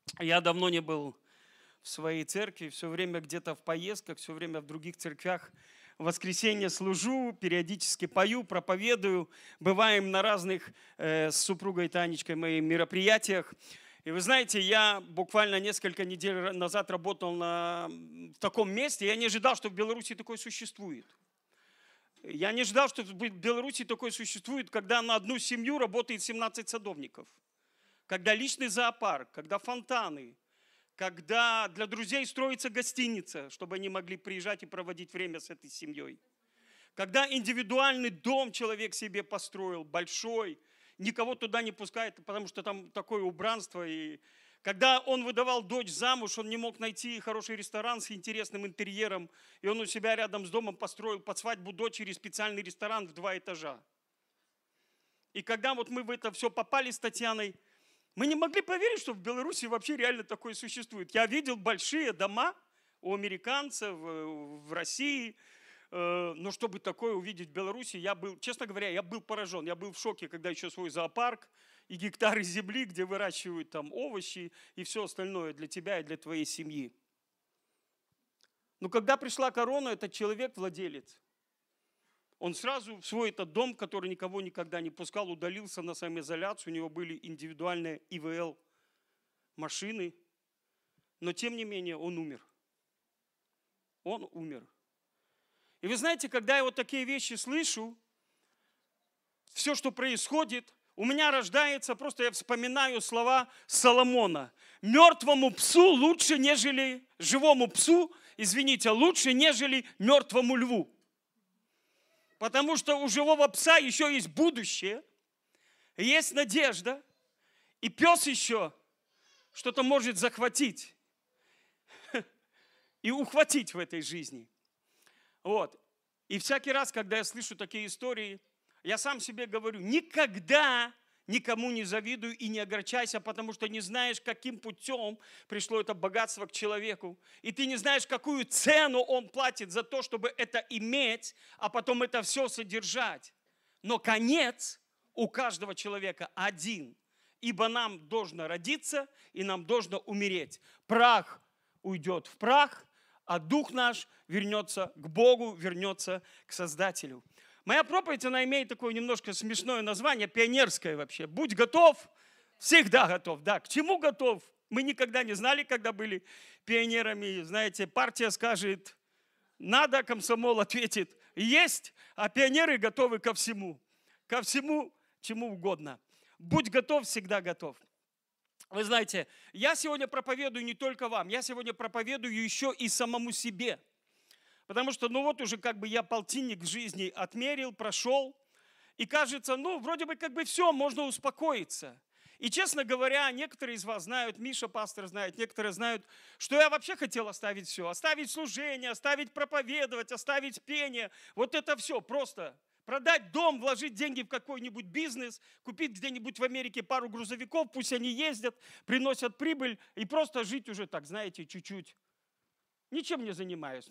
Я давно не был в своей церкви, все время где-то в поездках, все время в других церквях. В воскресенье служу, периодически пою, проповедую. Бываем на разных с супругой Танечкой моих мероприятиях. И вы знаете, я буквально несколько недель назад работал в таком месте. Я не ожидал, что в Беларуси такое существует. Я не ожидал, что в Беларуси такое существует, когда на одну семью работает 17 садовников. Когда личный зоопарк, когда фонтаны, когда для друзей строится гостиница, чтобы они могли приезжать и проводить время с этой семьей. Когда индивидуальный дом человек себе построил, большой, никого туда не пускает, потому что там такое убранство. И когда он выдавал дочь замуж, он не мог найти хороший ресторан с интересным интерьером, и он у себя рядом с домом построил под свадьбу дочери специальный ресторан в 2 этажа. И когда вот мы в это все попали с Татьяной, мы не могли поверить, что в Беларуси вообще реально такое существует. Я видел большие дома у американцев в России, но чтобы такое увидеть в Беларуси, честно говоря, я был поражен. Я был в шоке, когда еще свой зоопарк и гектары земли, где выращивают там овощи и все остальное для тебя и для твоей семьи. Но когда пришла корона, этот человек, владелец, он сразу в свой этот дом, который никого никогда не пускал, удалился на самоизоляцию. У него были индивидуальные ИВЛ машины. Но тем не менее он умер. Он умер. И вы знаете, когда я вот такие вещи слышу, все, что происходит, у меня рождается, просто я вспоминаю слова Соломона. Мертвому псу лучше, нежели живому псу, лучше, нежели мертвому льву. Потому что у живого пса еще есть будущее, есть надежда, и пес еще что-то может захватить и ухватить в этой жизни. Вот. И всякий раз, когда я слышу такие истории, я сам себе говорю, никогда никому не завидуй и не огорчайся, потому что не знаешь, каким путем пришло это богатство к человеку. И ты не знаешь, какую цену он платит за то, чтобы это иметь, а потом это все содержать. Но конец у каждого человека один. Ибо нам должно родиться и нам должно умереть. Прах уйдет в прах, а дух наш вернется к Богу, вернется к Создателю. Моя проповедь, она имеет такое немножко смешное название, пионерское вообще. Будь готов, всегда готов. Да, к чему готов? Мы никогда не знали, когда были пионерами. Знаете, партия скажет, надо, комсомол ответит, есть, а пионеры готовы ко всему, чему угодно. Будь готов, всегда готов. Вы знаете, я сегодня проповедую не только вам, я сегодня проповедую еще и самому себе. Потому что, вот уже я полтинник в жизни отмерил, прошел. И кажется, вроде бы все, можно успокоиться. И, честно говоря, некоторые из вас знают, Миша, пастор, знает, некоторые знают, что я вообще хотел оставить все. Оставить служение, оставить проповедовать, оставить пение. Вот это все просто. Продать дом, вложить деньги в какой-нибудь бизнес, купить где-нибудь в Америке пару грузовиков, пусть они ездят, приносят прибыль и просто жить уже так, знаете, чуть-чуть. Ничем не занимаюсь.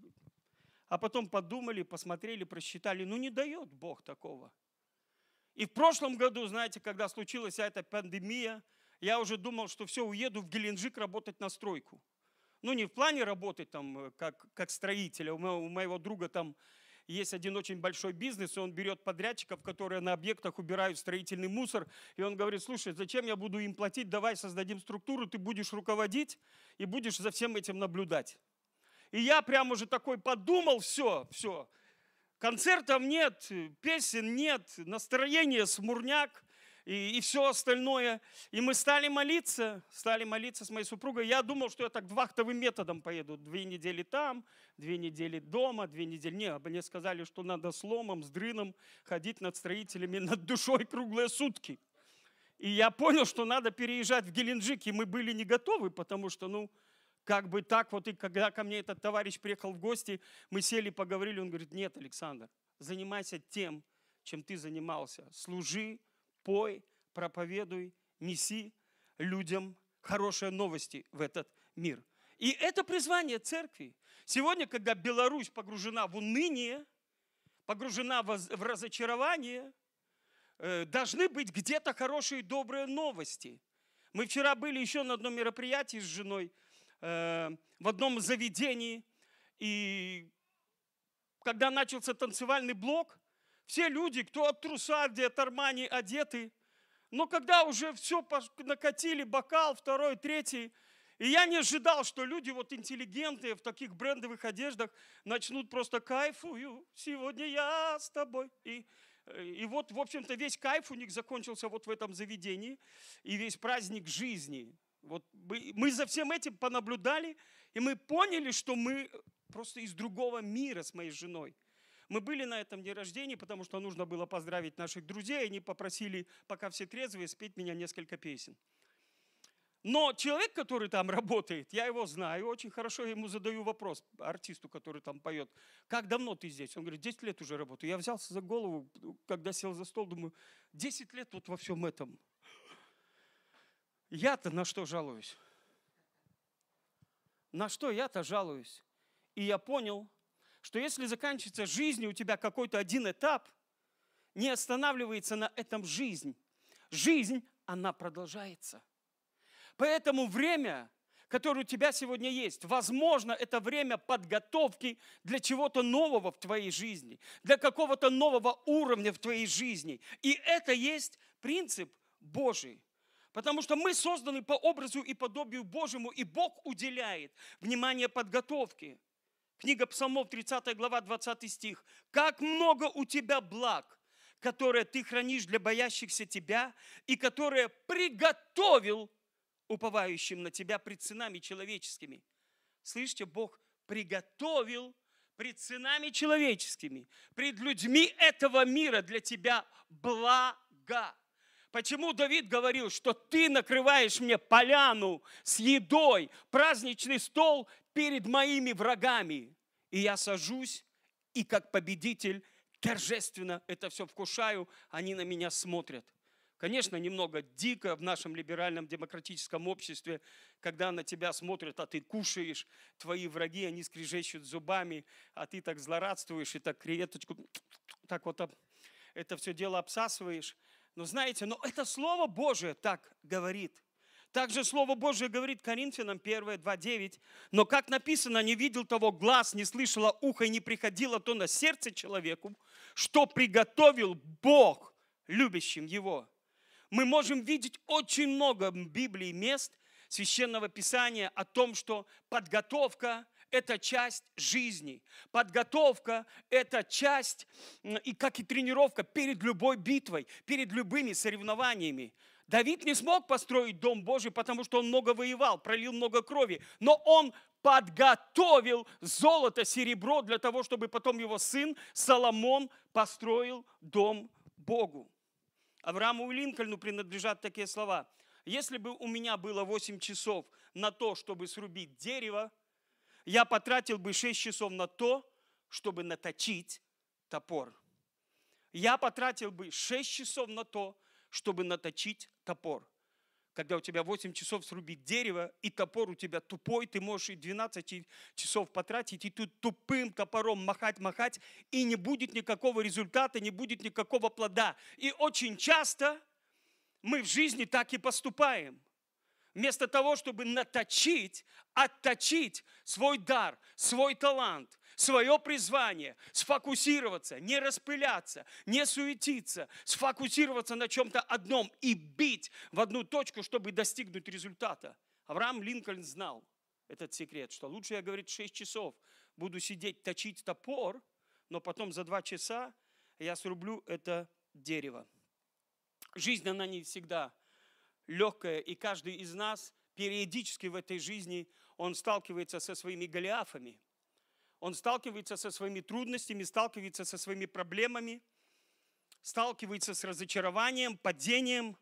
А потом подумали, посмотрели, просчитали. Не дает Бог такого. И в прошлом году, знаете, когда случилась эта пандемия, я уже думал, что все, уеду в Геленджик работать на стройку. Не в плане работать там, как строителя. У моего друга там есть один очень большой бизнес, и он берет подрядчиков, которые на объектах убирают строительный мусор. И он говорит, слушай, зачем я буду им платить? Давай создадим структуру, ты будешь руководить и будешь за всем этим наблюдать. И я прям уже такой подумал, все. Концертов нет, песен нет, настроение смурняк и все остальное. И мы стали молиться с моей супругой. Я думал, что я так вахтовым методом поеду. 2 недели там, 2 недели дома, 2 недели. Нет, мне сказали, что надо с ломом, с дрыном ходить над строителями, над душой круглые сутки. И я понял, что надо переезжать в Геленджик. И мы были не готовы, потому что, так вот, и когда ко мне этот товарищ приехал в гости, мы сели, поговорили, он говорит, нет, Александр, занимайся тем, чем ты занимался. Служи, пой, проповедуй, неси людям хорошие новости в этот мир. И это призвание церкви. Сегодня, когда Беларусь погружена в уныние, погружена в разочарование, должны быть где-то хорошие, добрые новости. Мы вчера были еще на одном мероприятии с женой, в одном заведении. И когда начался танцевальный блок, все люди, кто от труса, где от Армани одеты, но когда уже все накатили, бокал, второй, третий, и я не ожидал, что люди вот интеллигентные в таких брендовых одеждах начнут просто кайфую, сегодня я с тобой. И вот, в общем-то, весь кайф у них закончился вот в этом заведении, и весь праздник жизни. Вот мы за всем этим понаблюдали, и мы поняли, что мы просто из другого мира с моей женой. Мы были на этом дне рождения, потому что нужно было поздравить наших друзей. Они попросили, пока все трезвые, спеть меня несколько песен. Но человек, который там работает, я его знаю, очень хорошо я ему задаю вопрос, артисту, который там поет. Как давно ты здесь? Он говорит, 10 лет уже работаю. Я взялся за голову, когда сел за стол, думаю, 10 лет вот во всем этом. Я-то на что жалуюсь? На что я-то жалуюсь? И я понял, что если заканчивается жизнь, у тебя какой-то один этап, не останавливается на этом жизнь. Жизнь, она продолжается. Поэтому время, которое у тебя сегодня есть, возможно, это время подготовки для чего-то нового в твоей жизни, для какого-то нового уровня в твоей жизни. И это есть принцип Божий. Потому что мы созданы по образу и подобию Божьему, и Бог уделяет внимание подготовке. Книга Псалмов, 30 глава, 20 стих. «Как много у тебя благ, которые ты хранишь для боящихся тебя, и которые приготовил уповающим на тебя пред сынами человеческими». Слышите, Бог приготовил пред сынами человеческими, пред людьми этого мира для тебя блага. Почему Давид говорил, что ты накрываешь мне поляну с едой, праздничный стол перед моими врагами. И я сажусь, и как победитель торжественно это все вкушаю, они на меня смотрят. Конечно, немного дико в нашем либеральном демократическом обществе, когда на тебя смотрят, а ты кушаешь, твои враги, они скрежещут зубами, а ты так злорадствуешь и так креветочку, так вот это все дело обсасываешь. Но знаете, но это Слово Божие так говорит. Также Слово Божие говорит Коринфянам 1, 2:9. «Но как написано, не видел того глаз, не слышало ухо и не приходило то на сердце человеку, что приготовил Бог любящим его». Мы можем видеть очень много в Библии мест Священного Писания о том, что подготовка – это часть жизни. Подготовка – это часть, и как и тренировка перед любой битвой, перед любыми соревнованиями. Давид не смог построить Дом Божий, потому что он много воевал, пролил много крови. Но он подготовил золото, серебро для того, чтобы потом его сын Соломон построил Дом Богу. Аврааму Линкольну принадлежат такие слова. «Если бы у меня было 8 часов на то, чтобы срубить дерево, я потратил бы 6 часов на то, чтобы наточить топор». Я потратил бы 6 часов на то, чтобы наточить топор. Когда у тебя 8 часов срубить дерево, и топор у тебя тупой, ты можешь и 12 часов потратить, и тут тупым топором махать, и не будет никакого результата, не будет никакого плода. И очень часто мы в жизни так и поступаем. Вместо того, чтобы наточить, отточить свой дар, свой талант, свое призвание, сфокусироваться, не распыляться, не суетиться, сфокусироваться на чем-то одном и бить в одну точку, чтобы достигнуть результата. Авраам Линкольн знал этот секрет, что лучше я, говорит, 6 часов буду сидеть, точить топор, но потом за 2 часа я срублю это дерево. Жизнь, она не всегда легкая, и каждый из нас периодически в этой жизни, он сталкивается со своими голиафами. Он сталкивается со своими трудностями, сталкивается со своими проблемами, сталкивается с разочарованием, падением,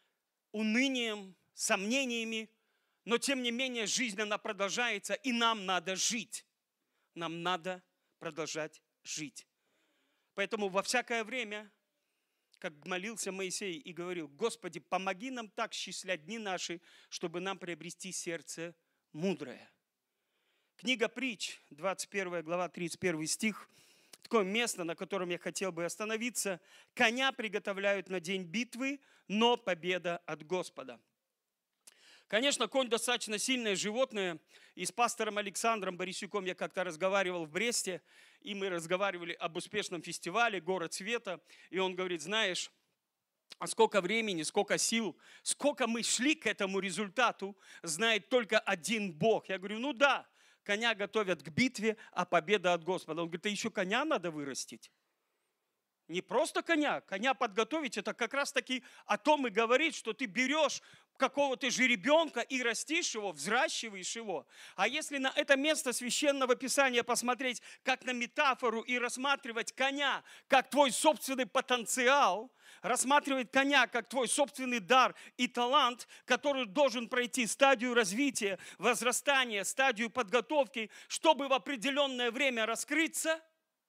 унынием, сомнениями. Но тем не менее жизнь, она продолжается, и нам надо жить. Нам надо продолжать жить. Поэтому во всякое время, как молился Моисей и говорил: «Господи, помоги нам так счислять дни наши, чтобы нам приобрести сердце мудрое». Книга Притч, 21 глава, 31 стих. Такое место, на котором я хотел бы остановиться. «Коня приготовляют на день битвы, но победа от Господа». Конечно, конь достаточно сильное животное. И с пастором Александром Борисюком я как-то разговаривал в Бресте, и мы разговаривали об успешном фестивале «Город света». И он говорит, знаешь, а сколько времени, сколько сил, сколько мы шли к этому результату, знает только один Бог. Я говорю, ну да, коня готовят к битве, а победа от Господа. Он говорит, а еще коня надо вырастить. Не просто коня подготовить, это как раз таки о том и говорит, что ты берешь какого-то жеребенка и растишь его, взращиваешь его. А если на это место священного писания посмотреть как на метафору и рассматривать коня как твой собственный потенциал, рассматривать коня как твой собственный дар и талант, который должен пройти стадию развития, возрастания, стадию подготовки, чтобы в определенное время раскрыться,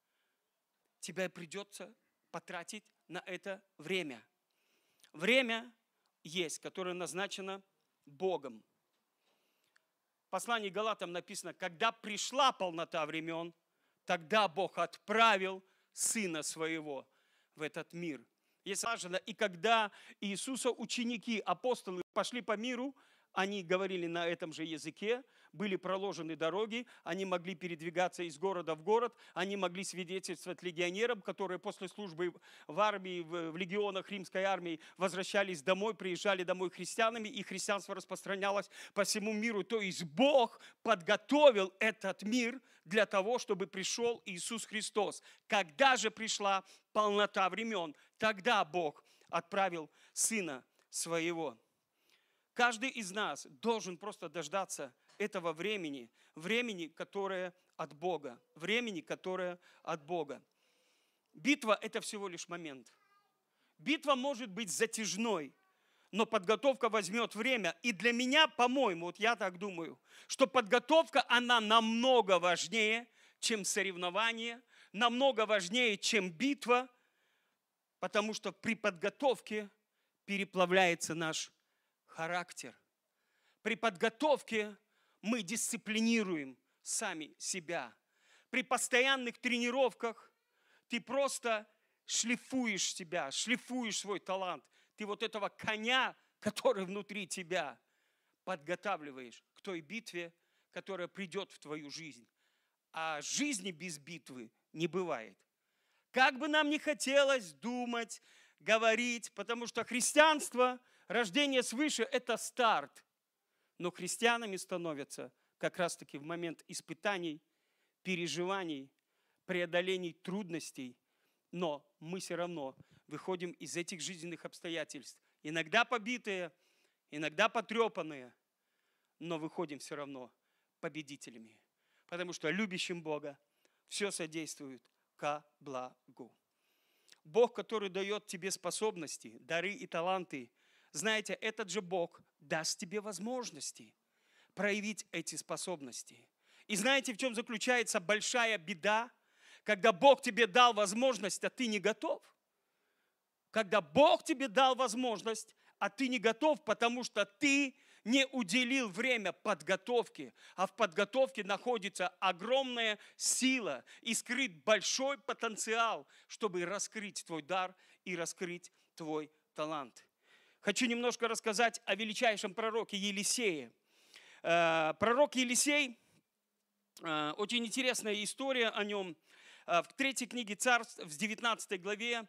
тебе придется потратить на это время. Время есть, которое назначено Богом. В послании к Галатам написано, когда пришла полнота времен, тогда Бог отправил Сына Своего в этот мир. Есть важно, и когда Иисуса ученики, апостолы пошли по миру, они говорили на этом же языке, были проложены дороги, они могли передвигаться из города в город, они могли свидетельствовать легионерам, которые после службы в армии, в легионах римской армии возвращались домой, приезжали домой христианами, и христианство распространялось по всему миру. То есть Бог подготовил этот мир для того, чтобы пришел Иисус Христос. Когда же пришла полнота времен, тогда Бог отправил Сына Своего. Каждый из нас должен просто дождаться этого времени, времени, которое от Бога, времени, которое от Бога. Битва – это всего лишь момент. Битва может быть затяжной, но подготовка возьмет время. И для меня, по-моему, вот я так думаю, что подготовка, она намного важнее, чем соревнование, намного важнее, чем битва, потому что при подготовке переплавляется наш характер. При подготовке мы дисциплинируем сами себя. При постоянных тренировках ты просто шлифуешь себя, шлифуешь свой талант. Ты вот этого коня, который внутри тебя, подготавливаешь к той битве, которая придет в твою жизнь. А жизни без битвы не бывает. Как бы нам ни хотелось думать, говорить, потому что христианство, рождение свыше – это старт. Но христианами становятся как раз-таки в момент испытаний, переживаний, преодолений трудностей. Но мы все равно выходим из этих жизненных обстоятельств. Иногда побитые, иногда потрепанные, но выходим все равно победителями. Потому что любящим Бога все содействует ко благу. Бог, который дает тебе способности, дары и таланты, знаете, этот же Бог даст тебе возможности проявить эти способности. И знаете, в чем заключается большая беда? Когда Бог тебе дал возможность, а ты не готов. Когда Бог тебе дал возможность, а ты не готов, потому что ты не уделил время подготовке, а в подготовке находится огромная сила и скрыт большой потенциал, чтобы раскрыть твой дар и раскрыть твой талант. Хочу немножко рассказать о величайшем пророке Елисее. Пророк Елисей, очень интересная история о нем. В 3 книге Царств, в 19 главе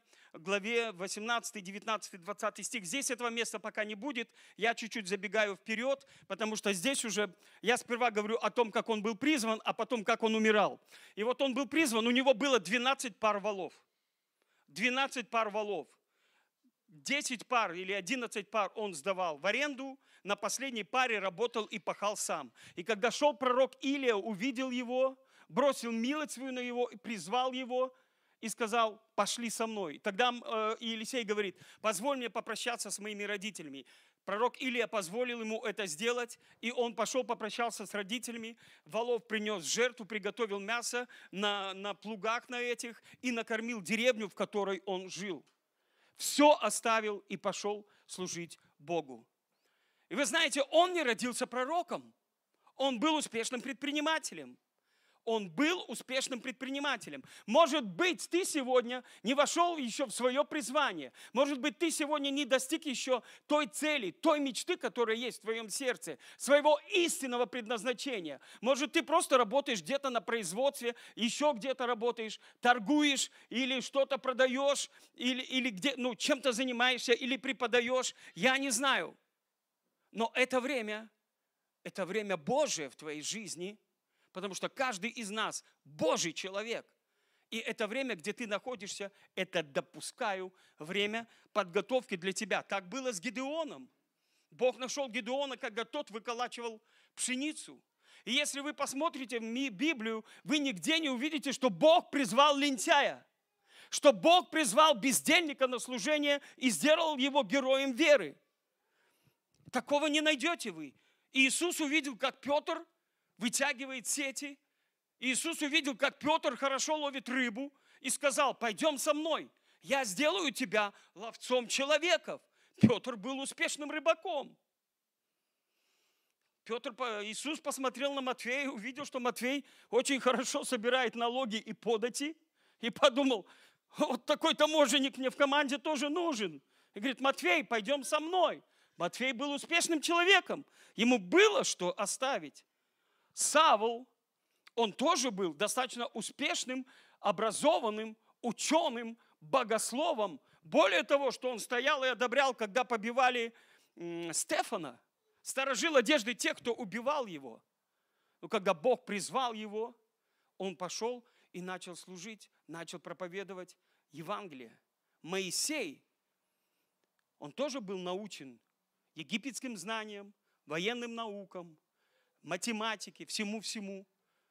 18, 19, 20 стих. Здесь этого места пока не будет. Я чуть-чуть забегаю вперед, потому что здесь уже я сперва говорю о том, как он был призван, а потом, как он умирал. И вот он был призван, у него было 12 пар волов. 12 пар волов. 10 пар или 11 пар он сдавал в аренду, на последней паре работал и пахал сам. И когда шел пророк Илия, увидел его, бросил милость свою на его, призвал его и сказал: пошли со мной. Тогда Елисей говорит: позволь мне попрощаться с моими родителями. Пророк Илия позволил ему это сделать, и он пошел, попрощался с родителями, волов принес в жертву, приготовил мясо на плугах на этих и накормил деревню, в которой он жил. Все оставил и пошел служить Богу. И вы знаете, он не родился пророком, он был успешным предпринимателем. Он был успешным предпринимателем. Может быть, ты сегодня не вошел еще в свое призвание. Может быть, ты сегодня не достиг еще той цели, той мечты, которая есть в твоем сердце, своего истинного предназначения. Может, ты просто работаешь где-то на производстве, еще где-то работаешь, торгуешь или что-то продаешь, или где, чем-то занимаешься, или преподаешь. Я не знаю. Но это время Божие в твоей жизни, потому что каждый из нас Божий человек. И это время, где ты находишься, это, допускаю, время подготовки для тебя. Так было с Гидеоном. Бог нашел Гидеона, когда тот выколачивал пшеницу. И если вы посмотрите в Библию, вы нигде не увидите, что Бог призвал лентяя, что Бог призвал бездельника на служение и сделал его героем веры. Такого не найдете вы. И Иисус увидел, как Петр вытягивает сети. Иисус увидел, как Петр хорошо ловит рыбу и сказал: пойдем со мной, я сделаю тебя ловцом человеков. Петр был успешным рыбаком. Иисус посмотрел на Матфея, увидел, что Матфей очень хорошо собирает налоги и подати, и подумал: вот такой таможенник мне в команде тоже нужен. И говорит: Матфей, пойдем со мной. Матфей был успешным человеком, ему было что оставить. Савл, он тоже был достаточно успешным, образованным, ученым, богословом. Более того, что он стоял и одобрял, когда побивали Стефана, сторожил одежды тех, кто убивал его. Но когда Бог призвал его, он пошел и начал служить, начал проповедовать Евангелие. Моисей, он тоже был научен египетским знаниям, военным наукам, математике, всему-всему.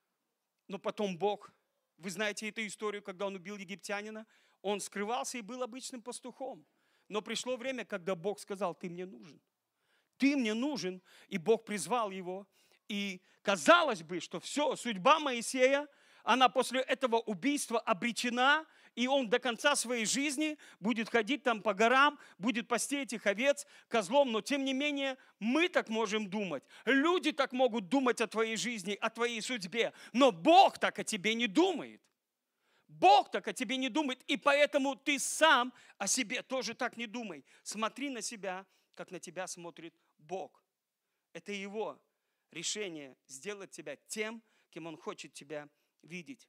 Но потом Бог, вы знаете эту историю, когда он убил египтянина, он скрывался и был обычным пастухом. Но пришло время, когда Бог сказал: ты мне нужен. Ты мне нужен. И Бог призвал его. И казалось бы, что все, судьба Моисея, она после этого убийства обречена, и он до конца своей жизни будет ходить там по горам, будет пасти этих овец козлом. Но тем не менее, мы так можем думать. Люди так могут думать о твоей жизни, о твоей судьбе. Но Бог так о тебе не думает. Бог так о тебе не думает, и поэтому ты сам о себе тоже так не думай. Смотри на себя, как на тебя смотрит Бог. Это Его решение сделать тебя тем, кем Он хочет тебя видеть.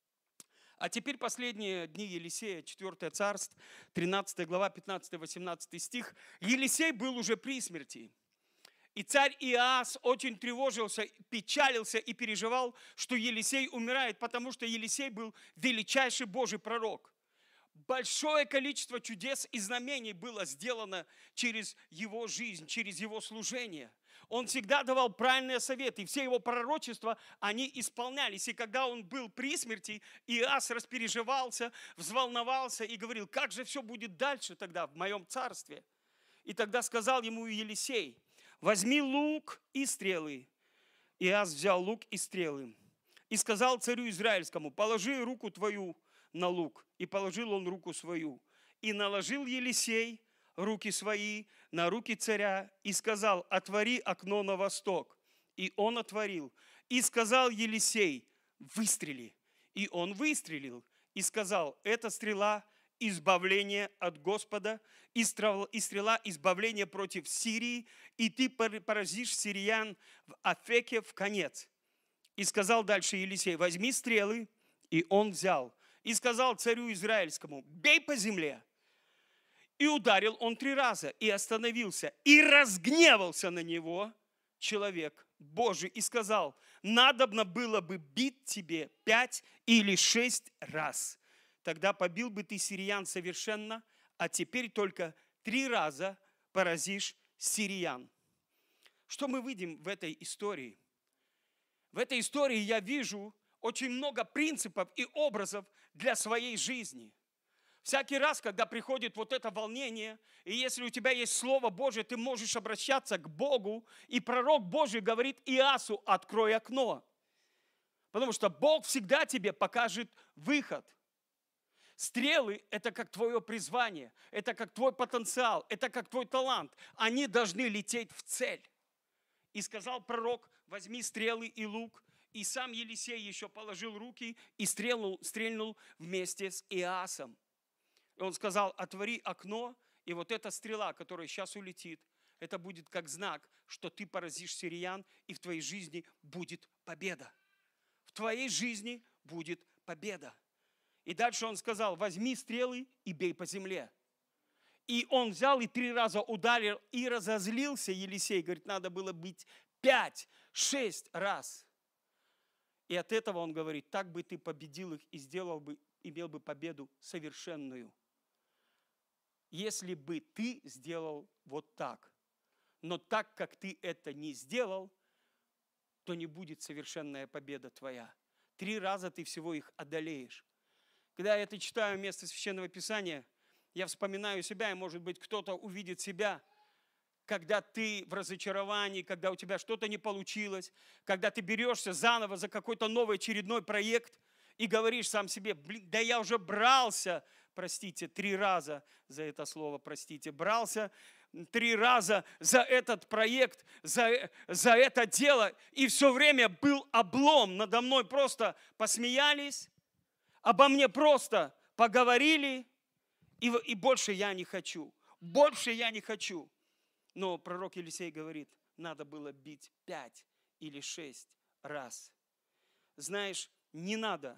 А теперь последние дни Елисея, 4 Царств, 13 глава, 15-18 стих. Елисей был уже при смерти. И царь Иоас очень тревожился, печалился и переживал, что Елисей умирает, потому что Елисей был величайший Божий пророк. Большое количество чудес и знамений было сделано через его жизнь, через его служение. Он всегда давал правильные советы, и все его пророчества, они исполнялись. И когда он был при смерти, Иоас распереживался, взволновался и говорил: как же все будет дальше тогда в моем царстве? И тогда сказал ему Елисей: возьми лук и стрелы. Иоас взял лук и стрелы. И сказал царю израильскому: положи руку твою на лук. И положил он руку свою. И наложил Елисей руки свои на руки царя и сказал: отвори окно на восток. И он отворил. И сказал Елисей: выстрели. И он выстрелил. И сказал: это стрела избавления от Господа, и стрела избавления против Сирии, и ты поразишь сириян в Афеке в конец. И сказал дальше Елисей: возьми стрелы. И он взял. И сказал царю израильскому: бей по земле. И ударил он 3 раза, и остановился, и разгневался на него человек Божий, и сказал: надобно было бы бить тебе 5 или 6 раз. Тогда побил бы ты сириян совершенно, а теперь только 3 раза поразишь сириян. Что мы видим в этой истории? В этой истории я вижу очень много принципов и образов для своей жизни. Всякий раз, когда приходит вот это волнение, и если у тебя есть Слово Божие, ты можешь обращаться к Богу, и пророк Божий говорит Иоасу: открой окно. Потому что Бог всегда тебе покажет выход. Стрелы – это как твое призвание, это как твой потенциал, это как твой талант. Они должны лететь в цель. И сказал пророк: возьми стрелы и лук. И сам Елисей еще положил руки и стрельнул вместе с Иасом. И он сказал: отвори окно, и вот эта стрела, которая сейчас улетит, это будет как знак, что ты поразишь сириян, и в твоей жизни будет победа. В твоей жизни будет победа. И дальше он сказал: возьми стрелы и бей по земле. И он взял и 3 раза ударил, и разозлился Елисей. Говорит, надо было бить 5-6 раз. И от этого он говорит: так бы ты победил их и имел бы победу совершенную. Если бы ты сделал вот так. Но так как ты это не сделал, то не будет совершенная победа твоя. 3 раза ты всего их одолеешь. Когда я это читаю место Священного Писания, я вспоминаю себя, и, может быть, кто-то увидит себя, когда ты в разочаровании, когда у тебя что-то не получилось, когда ты берешься заново за какой-то новый очередной проект и говоришь сам себе: да я уже брался, простите, 3 раза за это слово, простите, брался 3 раза за этот проект, за это дело, и все время был облом, надо мной просто посмеялись, обо мне просто поговорили, и больше я не хочу, больше я не хочу. Но пророк Елисей говорит: надо было бить 5 или 6 раз. Знаешь, не надо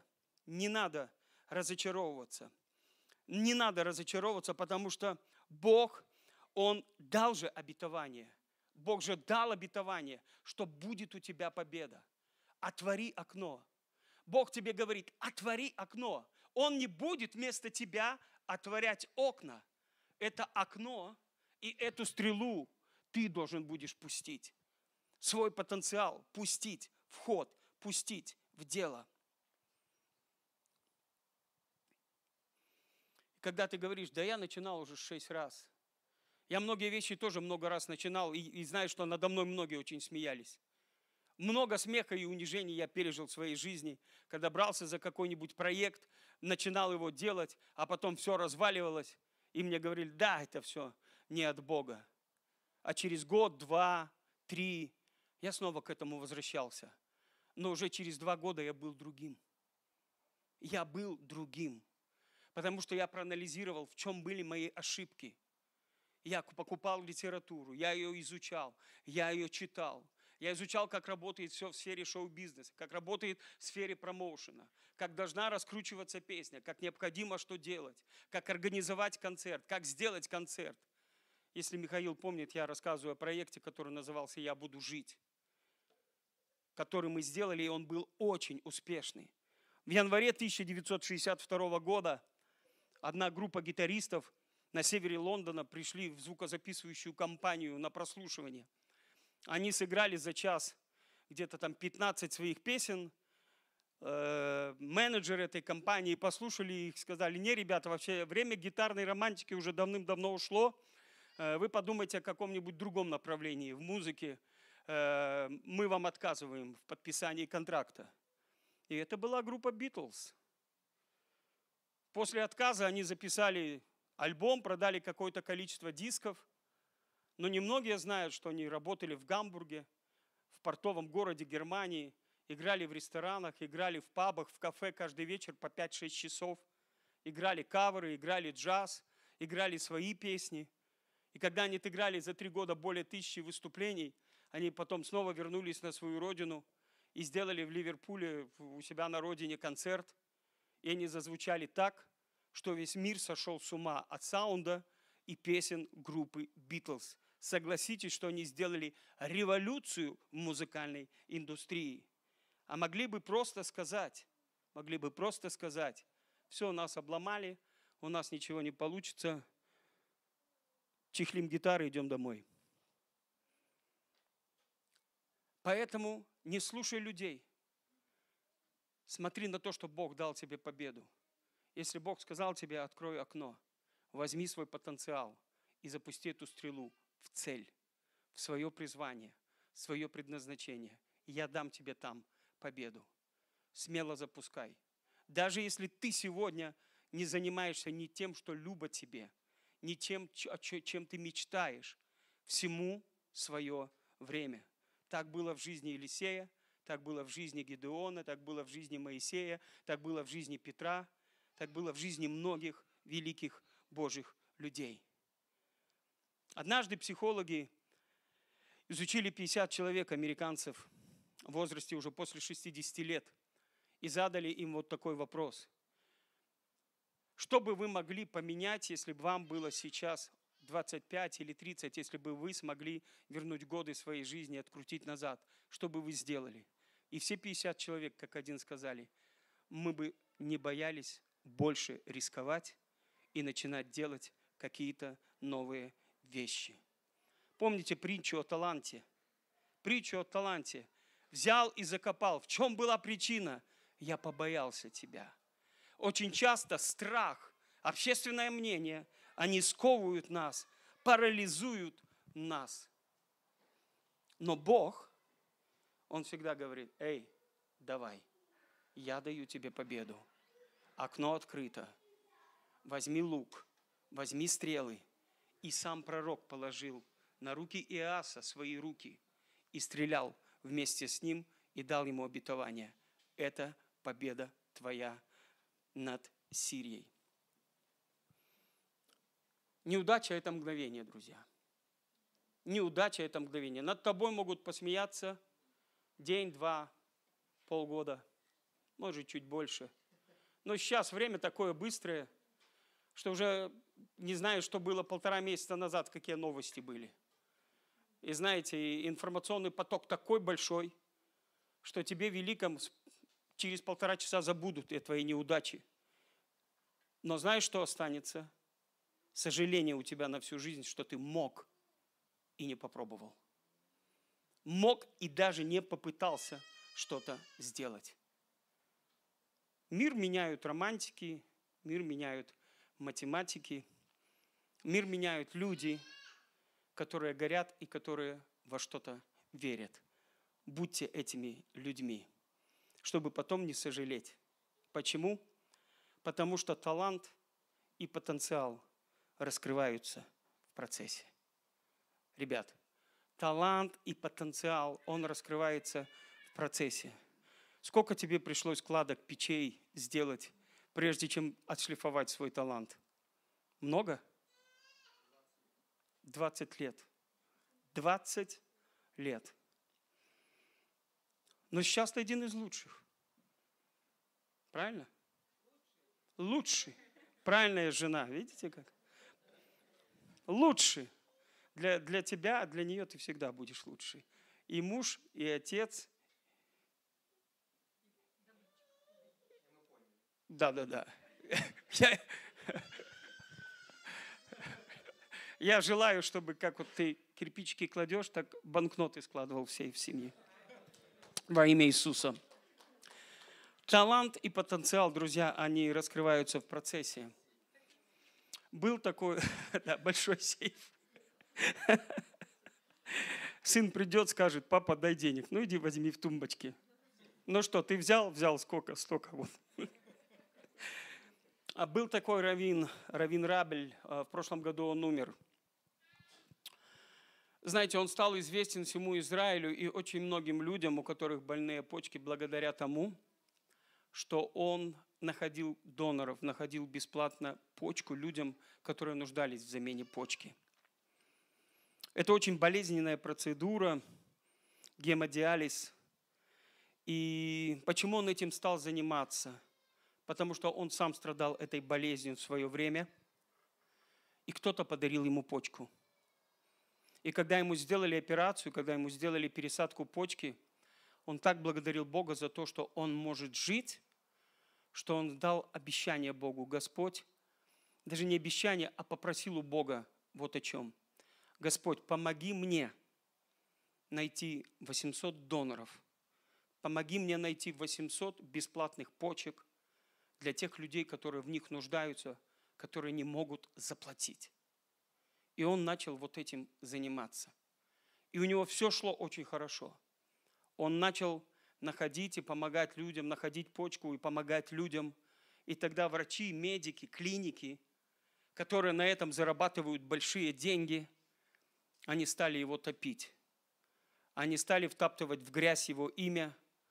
разочаровываться. Не надо разочаровываться, потому что Бог, Он дал же обетование. Бог же дал обетование, что будет у тебя победа. Отвори окно. Бог тебе говорит: отвори окно. Он не будет вместо тебя отворять окна. Это окно и эту стрелу ты должен будешь пустить. Свой потенциал пустить в ход, пустить в дело. Когда ты говоришь: да я начинал уже 6 раз. Я многие вещи тоже много раз начинал, и знаю, что надо мной многие очень смеялись. Много смеха и унижений я пережил в своей жизни, когда брался за какой-нибудь проект, начинал его делать, а потом все разваливалось, и мне говорили: да, это все не от Бога. А через год, 2, 3 я снова к этому возвращался. Но уже через 2 года я был другим. Я был другим, потому что я проанализировал, в чем были мои ошибки. Я покупал литературу, я ее изучал, я ее читал. Я изучал, как работает все в сфере шоу-бизнеса, как работает в сфере промоушена, как должна раскручиваться песня, как необходимо что делать, как организовать концерт, как сделать концерт. Если Михаил помнит, я рассказываю о проекте, который назывался «Я буду жить», который мы сделали, и он был очень успешный. В январе 1962 года одна группа гитаристов на севере Лондона пришли в звукозаписывающую компанию на прослушивание. Они сыграли за час где-то там 15 своих песен. Менеджеры этой компании послушали их, сказали: не, ребята, вообще время гитарной романтики уже давным-давно ушло. Вы подумайте о каком-нибудь другом направлении в музыке. Мы вам отказываем в подписании контракта. И это была группа Beatles. После отказа они записали альбом, продали какое-то количество дисков. Но немногие знают, что они работали в Гамбурге, в портовом городе Германии, играли в ресторанах, играли в пабах, в кафе каждый вечер по 5-6 часов. Играли каверы, играли джаз, играли свои песни. И когда они отыграли за 3 года более 1000 выступлений, они потом снова вернулись на свою родину и сделали в Ливерпуле у себя на родине концерт. И они зазвучали так, что весь мир сошел с ума от саунда и песен группы Beatles. Согласитесь, что они сделали революцию в музыкальной индустрии. А могли бы просто сказать, все, нас обломали, у нас ничего не получится, чехлим гитары, идем домой. Поэтому не слушай людей. Смотри на то, что Бог дал тебе победу. Если Бог сказал тебе: открой окно, возьми свой потенциал и запусти эту стрелу в цель, в свое призвание, в свое предназначение. И я дам тебе там победу. Смело запускай. Даже если ты сегодня не занимаешься ни тем, что любо тебе, ни тем, чем ты мечтаешь, всему свое время. Так было в жизни Елисея, Так было в жизни Гедеона, так было в жизни Моисея, так было в жизни Петра, так было в жизни многих великих Божьих людей. Однажды психологи изучили 50 человек, американцев, в возрасте уже после 60 лет, и задали им вот такой вопрос. Что бы вы могли поменять, если бы вам было сейчас 25 или 30, если бы вы смогли вернуть годы своей жизни, открутить назад? Что бы вы сделали? И все 50 человек, как один, сказали, мы бы не боялись больше рисковать и начинать делать какие-то новые вещи. Помните притчу о таланте? Притчу о таланте. Взял и закопал. В чем была причина? Я побоялся тебя. Очень часто страх, общественное мнение, они сковывают нас, парализуют нас. Но Бог, Он всегда говорит, эй, давай, я даю тебе победу. Окно открыто. Возьми лук, возьми стрелы. И сам пророк положил на руки Иоаса свои руки и стрелял вместе с ним и дал ему обетование. Это победа твоя над Сирией. Неудача – это мгновение, друзья. Неудача – это мгновение. Над тобой могут посмеяться день, два, полгода, может, чуть больше. Но сейчас время такое быстрое, что уже не знаю, что было 1,5 месяца назад, какие новости были. И знаете, информационный поток такой большой, что тебе великом через 1,5 часа забудут твои неудачи. Но знаешь, что останется? Сожаление у тебя на всю жизнь, что ты мог и не попробовал. Мог и даже не попытался что-то сделать. Мир меняют романтики, мир меняют математики, мир меняют люди, которые горят и которые во что-то верят. Будьте этими людьми, чтобы потом не сожалеть. Почему? Потому что талант и потенциал раскрываются в процессе. Ребят, талант и потенциал, он раскрывается в процессе. Сколько тебе пришлось складок печей сделать, прежде чем отшлифовать свой талант? Много? 20 лет. 20 лет. Но сейчас ты один из лучших. Правильно? Лучший. Правильная жена. Видите как? Лучший. Для тебя, для нее ты всегда будешь лучший. И муж, и отец. Да. Я желаю, чтобы как вот ты кирпичики кладешь, так банкноты складывал всей в семье. Во имя Иисуса. Талант и потенциал, друзья, они раскрываются в процессе. Был такой, да, большой сейф. Сын придет, скажет, папа, дай денег. Ну иди возьми в тумбочке. Ну что, ты взял сколько? Столько вот. А был такой раввин Рабель, в прошлом году он умер. Знаете, он стал известен всему Израилю и очень многим людям, у которых больные почки, благодаря тому, что он находил доноров, находил бесплатно почку людям, которые нуждались в замене почки. Это очень болезненная процедура, гемодиализ. И почему он этим стал заниматься? Потому что он сам страдал этой болезнью в свое время, и кто-то подарил ему почку. И когда ему сделали операцию, когда ему сделали пересадку почки, он так благодарил Бога за то, что он может жить, что он дал обещание Богу. Господь, даже не обещание, а попросил у Бога вот о чем. Господь, помоги мне найти 800 доноров. Помоги мне найти 800 бесплатных почек для тех людей, которые в них нуждаются, которые не могут заплатить. И он начал вот этим заниматься. И у него все шло очень хорошо. Он начал находить и помогать людям, находить почку и помогать людям. И тогда врачи, медики, клиники, которые на этом зарабатывают большие деньги, они стали его топить. Они стали втаптывать в грязь его имя.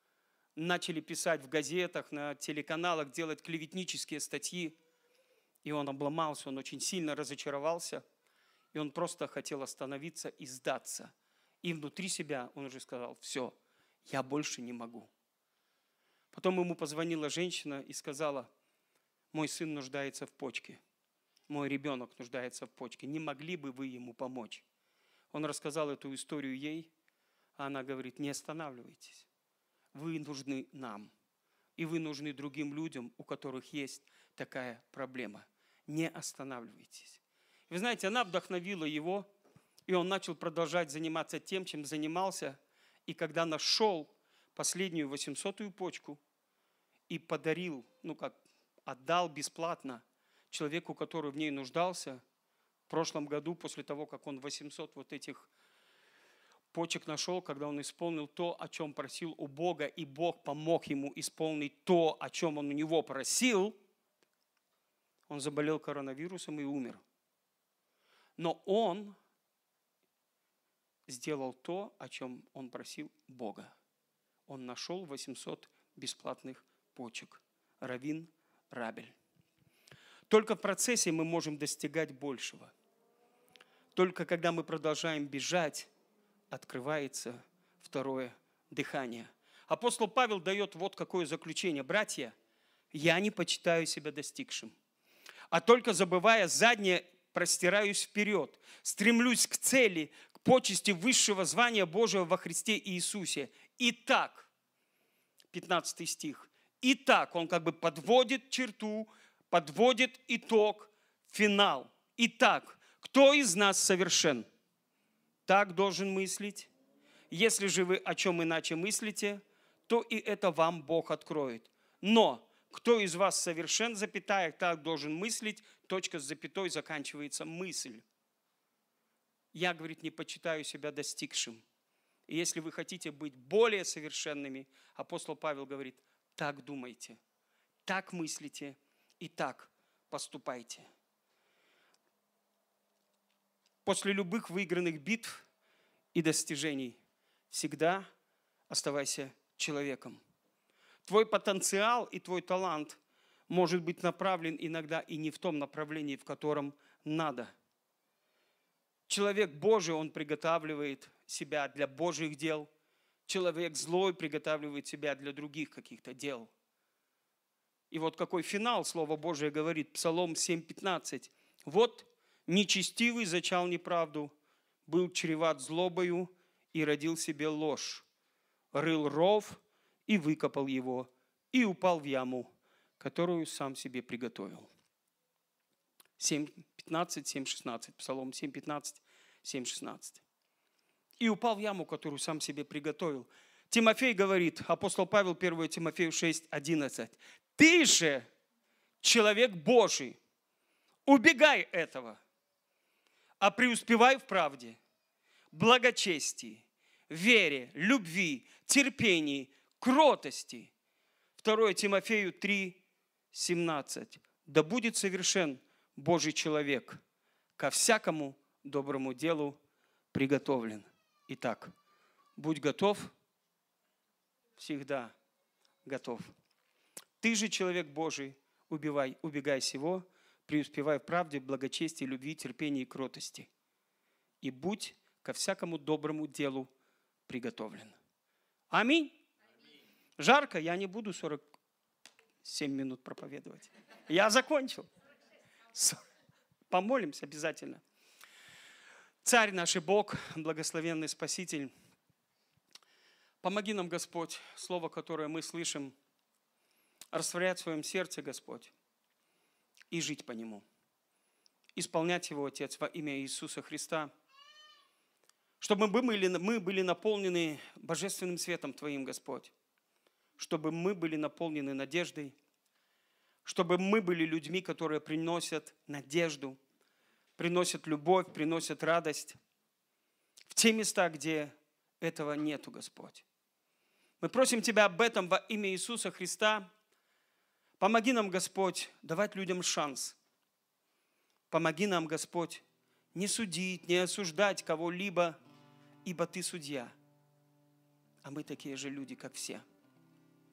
начали писать в газетах, на телеканалах, делать клеветнические статьи. И он обломался, он очень сильно разочаровался. И он просто хотел остановиться и сдаться. И внутри себя он уже сказал: все, я больше не могу. Потом ему позвонила женщина и сказала: мой сын нуждается в почке. Мой ребенок нуждается в почке. Не могли бы вы ему помочь? Он рассказал эту историю ей, а она говорит: не останавливайтесь. Вы нужны нам. И вы нужны другим людям, у которых есть такая проблема. Не останавливайтесь. Вы знаете, она вдохновила его, и он начал продолжать заниматься тем, чем занимался. И когда нашел последнюю 800-ю почку и подарил, отдал бесплатно человеку, который в ней нуждался, в прошлом году, после того, как он 800 вот этих почек нашел, когда он исполнил то, о чем просил у Бога, и Бог помог ему исполнить то, о чем он у него просил, он заболел коронавирусом и умер. Но он сделал то, о чем он просил Бога. Он нашел 800 бесплатных почек. Раввин Рабель. Только в процессе мы можем достигать большего. Только когда мы продолжаем бежать, открывается второе дыхание. Апостол Павел дает вот какое заключение. Братья, я не почитаю себя достигшим, а только забывая заднее, простираюсь вперед, стремлюсь к цели, к почести высшего звания Божьего во Христе Иисусе. Итак, 15 стих. Итак, он как бы подводит черту, подводит итог, финал. Итак, кто из нас совершен? Так должен мыслить. Если же вы о чем иначе мыслите, то и это вам Бог откроет. Но кто из вас совершен, запятая, так должен мыслить, точка с запятой, заканчивается мысль. Я, говорит, не почитаю себя достигшим. И если вы хотите быть более совершенными, апостол Павел говорит: так думайте, так мыслите и так поступайте. После любых выигранных битв и достижений всегда оставайся человеком. Твой потенциал и твой талант может быть направлен иногда и не в том направлении, в котором надо. Человек Божий, он приготавливает себя для Божьих дел. Человек злой приготавливает себя для других каких-то дел. И вот какой финал Слово Божие говорит, Псалом 7:15. Вот нечестивый зачал неправду, был чреват злобою и родил себе ложь. Рыл ров и выкопал его, и упал в яму, которую сам себе приготовил. 7:15, 7:16. Псалом 7:15, 7:16. И упал в яму, которую сам себе приготовил. Тимофей говорит, апостол Павел, 1 Тимофею 6:11. Ты же человек Божий, убегай этого, а преуспевай в правде, благочестии, вере, любви, терпении, кротости. 2 Тимофею 3:17. Да будет совершен Божий человек, ко всякому доброму делу приготовлен. Итак, будь готов, всегда готов. Ты же человек Божий, убегай сего, преуспевай в правде, благочестии, любви, терпении и кротости. И будь ко всякому доброму делу приготовлен. Аминь. Жарко, я не буду 47 минут проповедовать. Я закончил. Помолимся обязательно. Царь наш и Бог, благословенный Спаситель, помоги нам, Господь, слово, которое мы слышим, растворять в своем сердце, Господь, и жить по нему. Исполнять его, Отец, во имя Иисуса Христа, чтобы мы были наполнены божественным светом Твоим, Господь, чтобы мы были наполнены надеждой, чтобы мы были людьми, которые приносят надежду, приносят любовь, приносят радость в те места, где этого нету, Господь. Мы просим Тебя об этом во имя Иисуса Христа. Помоги нам, Господь, давать людям шанс. Помоги нам, Господь, не судить, не осуждать кого-либо, ибо Ты судья, а мы такие же люди, как все.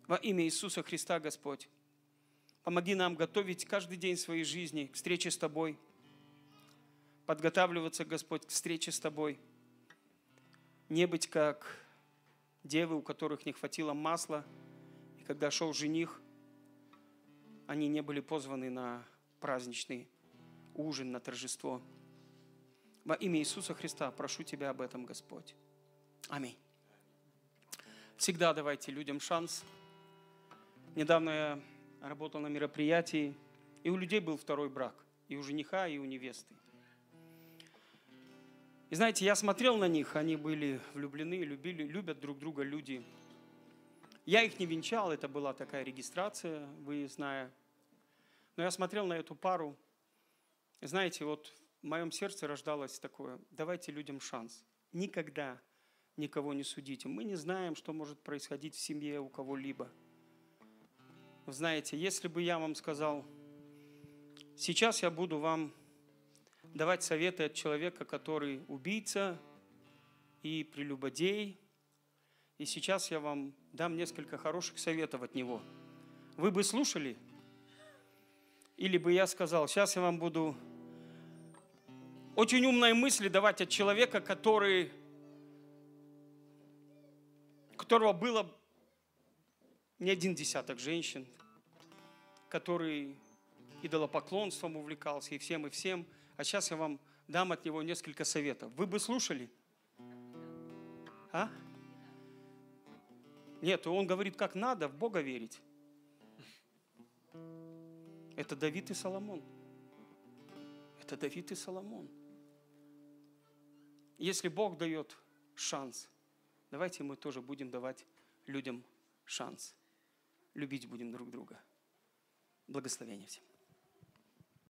Во имя Иисуса Христа, Господь, помоги нам готовить каждый день своей жизни к встрече с Тобой, подготавливаться, Господь, к встрече с Тобой, не быть как девы, у которых не хватило масла, и когда шел жених, они не были позваны на праздничный ужин, на торжество. Во имя Иисуса Христа прошу Тебя об этом, Господь. Аминь. Всегда давайте людям шанс. Недавно я работал на мероприятии, и у людей был второй брак. И у жениха, и у невесты. И знаете, я смотрел на них, они были влюблены, любят друг друга люди. Я их не венчал, это была такая регистрация, выездная. Но я смотрел на эту пару. И знаете, вот в моем сердце рождалось такое: давайте людям шанс. Никогда никого не судите. Мы не знаем, что может происходить в семье у кого-либо. Вы знаете, если бы я вам сказал, сейчас я буду вам давать советы от человека, который убийца и прелюбодей, и сейчас я вам дам несколько хороших советов от него, вы бы слушали? Или бы я сказал, сейчас я вам буду очень умные мысли давать от человека, которого было не один десяток женщин, который идолопоклонством увлекался и всем, а сейчас я вам дам от него несколько советов. Вы бы слушали? А? Нет, он говорит, как надо в Бога верить. Это Давид и Соломон. Это Давид и Соломон. Если Бог дает шанс, давайте мы тоже будем давать людям шанс. Любить будем друг друга. Благословения всем.